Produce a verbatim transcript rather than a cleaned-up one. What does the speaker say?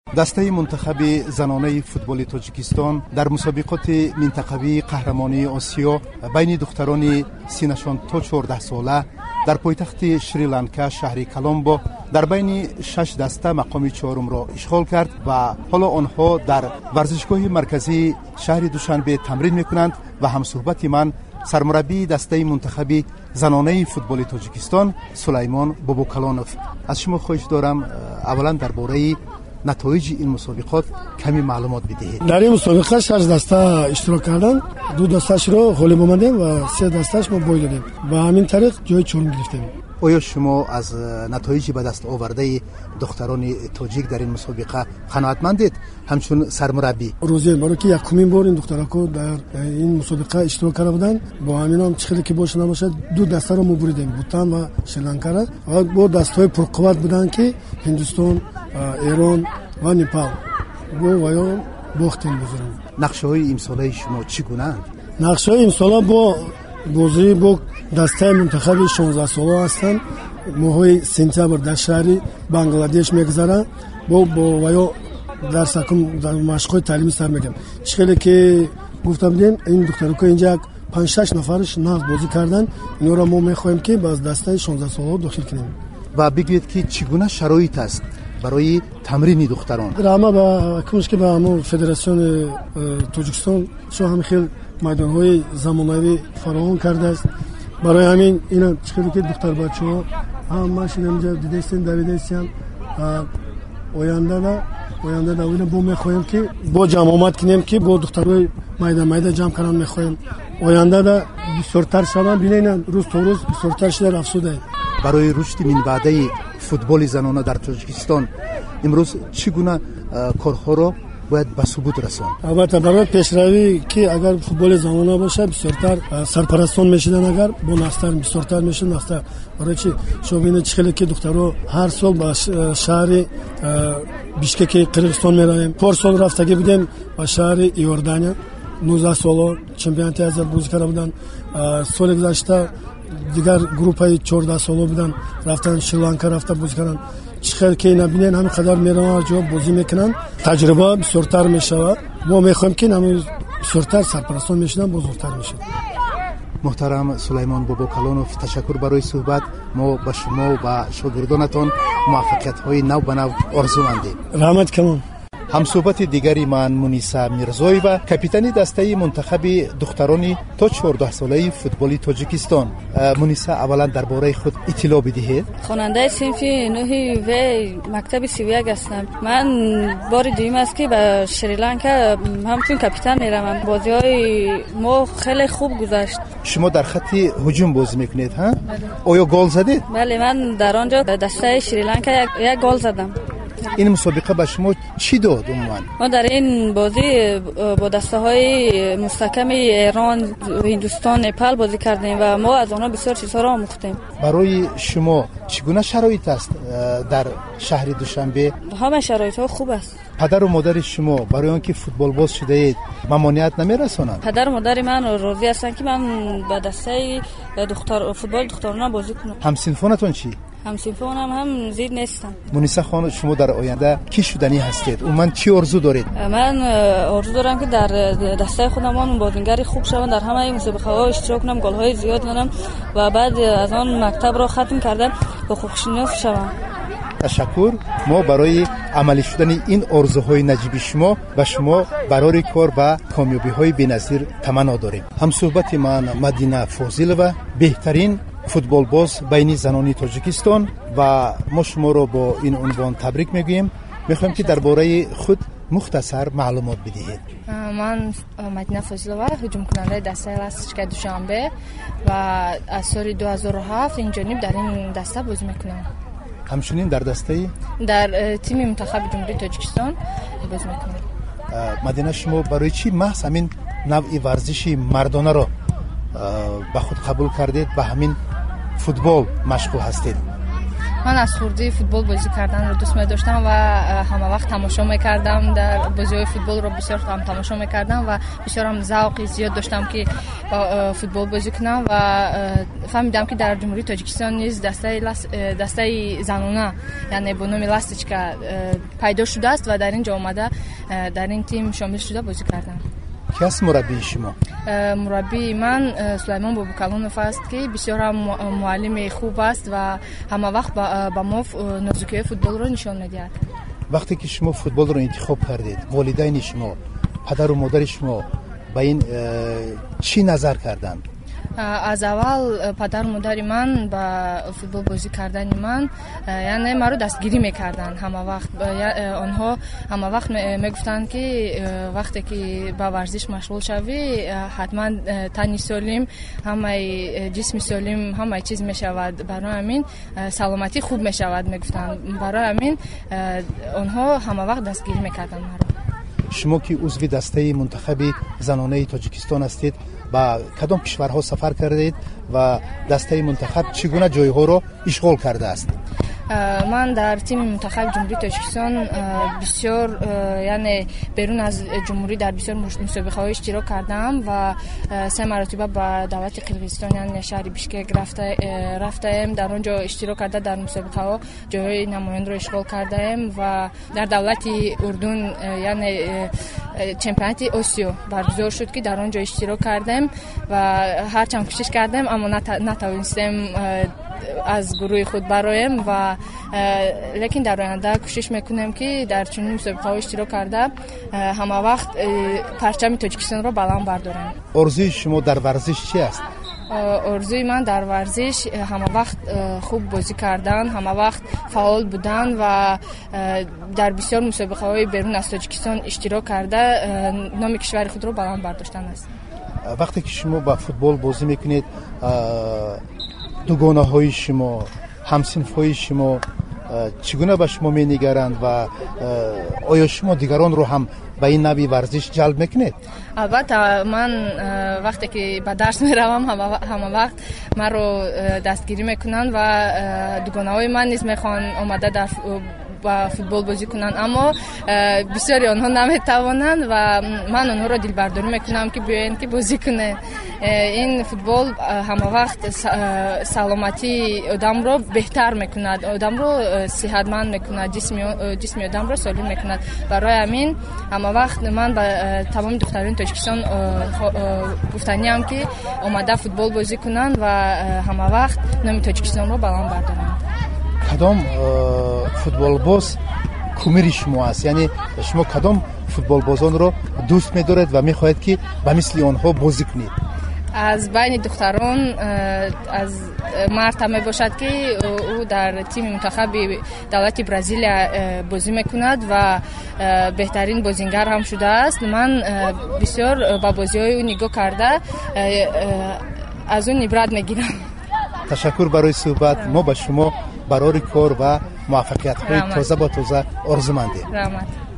دسته منتخب زنانه فوتبال تاجیکستان در مسابقات منطقوی قهرمانی آسیا بین دختران سنشان تا چهارده ساله در پایتخت شریلانکا شهر کلمبو در بین شش دسته مقام چهارم را اشغال کرد و حالا آنها در ورزشگاه مرکزی شهر دوشنبه تمرین میکنند و همصحبت من سرمربی دسته منتخب زنانه فوتبال تاجیکستان سلیمان بابوکلانوف. از شما خواهش دارم اولا درباره نتایج این مسابقات کمی معلومات بدهید. در این مسابقه شش دسته اشتراک کردن، دو دسته‌اش رو غالب آمدیم و سه دسته‌اش ما بای دادیم و همین طریق جای چهارم گرفتیم. آیا شما از نتایج به دست آورده دختران تاجیک در این مسابقه قناعتمندید همچون سرمربی؟ روزی برای که یکمین بار این دخترها در این مسابقه اشتراک کرده بودن، با همین هم چخیلی که باشه نباشه دو دسته رو ما بریدیم، بوتان و شریلانکا را. و با دسته‌های پرقوت بودن که هندوستان، ایران و نپال با ویا باختیم بزرگیم. نقشه‌های امساله شما چگونه اند؟ نقشه‌های امساله با بازی با دسته منتخب شانزده ساله هستند. ماهای سپتامبر در شهر بنگلادش میگذرن. با با ویا در سکم در مشق‌های تعلیمی سر میگم. چخیلی که گفتم دیدین این دخترها اینجا پنج شش نفرش نقد بازی کردن. اینا را ما میخوایم که باز دسته شانزده ساله داخل کنیم. و بگویید که چگونه شرایط است برای تمرین دختران؟ راما با کمش که با همون فدراسیون تاجیکستان شو هم خیلی میدان‌های زمانوی فراهم کرده است. برای همین اینا چیزی که دختر بچه‌ها هم ماشین اینجا دیدستن دویدستن آینده دا آینده دا اینا با می‌خوایم که با جمع کنیم که با دخترای میدان میدان جمع کردن می‌خوایم آینده دا بسیارتر شدن ببینن روز تا روز بسیارتر شده افزوده. برای رشد من بعده فوتبال زنانه در تاجیکستان امروز چگونه کارها را باید به ثبوت رساند؟ البته برای پیشروی که اگر فوتبال زنانه باشه بسیارتر سرپرستان میشدن، اگر با نستر بسیارتر میشن نستر. برای چی شما ببینید چخیلی که دخترها هر سال با شهر بیشکک قرقیزستان میرویم. پار سال رفتگی بودیم با شهر ایوردانیا نوزده ساله چمپیونات آسیا بازی کرده بودن. سال گذشته دیگر گروپای چهارده ساله بودن رفتن شریلانکا رفتن بازی کردن. چخیلی که اینا ببینن همین قدر میرن جواب بازی میکنن، تجربه بسیارتر میشه. ما میخوایم که همین بسیارتر سرپرستان میشن بزرگتر میشن. محترم سلیمان بابوکلانوف، تشکر برای صحبت. ما با شما و با شاگردانتان موفقیت های نو به نو آرزو مندیم. رحمت کمان. هم صحبت دیگری من منیسا میرزایوا، کاپیتان دسته منتخب دختران تا چهارده ساله فوتبال تاجیکستان. منیسا اولا درباره خود اطلاع بدهید. خواننده صنف نه و مکتب سیویاگ هستم. من بار دوم است که به شریلانکا همچون کاپیتان میرم. بازی‌های ما خیلی خوب گذشت. شما در خط هجوم بازی میکنید ها؟ آیا گل زدید؟ بله، من در آنجا دسته شریلانکا یک, یک گل زدم. این مسابقه به شما چی داد عموما؟ ما در این بازی با دسته های مستحکم ایران، هندوستان، نپال بازی کردیم و ما از آنها بسیار چیزها را آموختیم. برای شما چگونه شرایط است در شهر دوشنبه؟ همه شرایط ها خوب است. پدر و مادر شما برای آنکه فوتبال باز شده اید ممانعت نمیرسانند؟ پدر و مادر من راضی هستند که من به دسته دختر فوتبال دخترانه بازی کنم. همسنفانتون چی؟ همسنفانم هم زیر نیستم. منیسا خانم، شما در آینده کی شدنی هستید؟ و من چی آرزو دارید؟ من آرزو دارم که در دسته خودم بازیگر خوب شوم، در همه مسابقه ها اشتراک کنم، گل های زیاد کنم و بعد از آن مکتب را ختم کردم با خوششناس شوم. تشکر. ما برای عملی شدن این آرزوهای نجیب شما و شما برای کار و کامیابی‌های بی‌نظیر تمنا داریم. هم صحبت من مدینه فاضلова، بهترین فوتبال باز بین زنان تاجیکستان، و ما شما رو با این عنوان تبریک میگوییم. میخوایم که درباره خود مختصر معلومات بدهید. من مدینه فاضلова، هجوم کننده دسته لاسچکا دوشنبه و از سال دو هزار و هفت این جانب در این دسته بازی میکنم. همچنین در دسته در تیم منتخب جمهوری تاجیکستان بازی میکنم. مدینه، شما برای چی محض همین نوع ورزشی مردانه را به خود قبول کردید و همین فوتبال مشغول هستید؟ من از خردی فوتبال بازی کردن رو دوست داشتم و همه وقت تماشا میکردم. در بازی‌های فوتبال رو بسیار هم تماشا میکردم و بسیار هم ذوقی زیاد داشتم که فوتبال بازی کنم و فهمیدم که در جمهوری تاجیکستان نیز دسته دسته زنانه یعنی به نام لاستیچکا پیدا شده است و در اینجا اومده در این تیم شامل شده بازی کردم. کی است مربی شما؟ مربی من سلیمان بابوکلونوف است که بسیار معلم خوب است و همه وقت با ما نازکی فوتبال رو نشان میدهد. وقتی که شما فوتبال رو انتخاب کردید والدین شما پدر و مادر شما با این چی نظر کردند؟ از اول پدر و مادر من با فوتبال بازی کردن من یعنی مرا دستگیری میکردن. همه وقت آنها همه وقت میگفتند که وقتی که با ورزش مشغول شوی حتما تنی سالم همه جسم سالم همه چیز میشود، برای همین سلامتی خوب میشود میگفتند. برای همین آنها همه وقت دستگیری میکردن مرا. شما که عضو دسته منتخب زنانه تاجیکستان هستید با کدام کشورها سفر کردید و دسته منتخب چگونه جایها رو اشغال کرده است؟ من در تیم منتخب جمهوری تاجیکستان بسیار یعنی بیرون از جمهوری در بسیار مسابقه‌های اشتراک کردم و سه مرتبه با دولت قرقیزستان یعنی شهر بیشکک رفته رفتم. در اونجا اشتراک کرده در مسابقه‌ها جای نمایان رو اشغال کردم و در دولت اردن یعنی چمپیونات آسیا برگزار شد که در اونجا اشتراک کردم و هرچند کوشش کردم اما نتوانستم از گروه خود برایم و لیکن در آینده کوشش میکنم که در چنین مسابقه‌ها اشتراک کرده همه وقت پرچم تاجیکستان را بلند بردارم. آرزوی شما در ورزش چی است؟ آرزوی من در ورزش همه وقت خوب بازی کردن، همه وقت فعال بودن و در بسیار مسابقه‌های بیرون از تاجیکستان اشتراک کرده نام کشور خود را بلند برداشتن است. وقتی که شما با فوتبال بازی میکنید دوگانه های شما همسنف های شما چگونه به شما می نگرند و آیا شما دیگران رو هم به این نوع ورزش جلب میکنید؟ البته من وقتی که به درس میروم همه وقت من رو دستگیری میکنن و دوگانه های من نیز میخوان آمده در با فوتبال بازی کنن اما بسیاری آنها نمیتوانند و من آنها را دلبرداری میکنم که بیاین که بازی کنه. این فوتبال همه وقت سلامتی آدم را بهتر میکند، آدم را صحتمند میکند، جسم جسم آدم را سالم میکند. برای همین همه وقت من با تمام دختران تاجیکستان گفتنیم که آمده فوتبال بازی کنن و همه وقت نام تاجیکستان را بلند بردارن. کدام فوتبال باز کمیر شما است؟ یعنی شما کدام فوتبال بازان رو دوست می‌دارید و می‌خواهید که به مثل آنها بازی کنید؟ از بین دختران از مرد می باشد که او در تیم منتخب دولت برزیل بازی میکند و بهترین بازیگر هم شده است. من بسیار با بازی‌های او نگاه کرده از اون عبرت میگیرم. تشکر برای صحبت. ما به شما برای کار و موفقیت های تازه با تازه آرزو مندیم.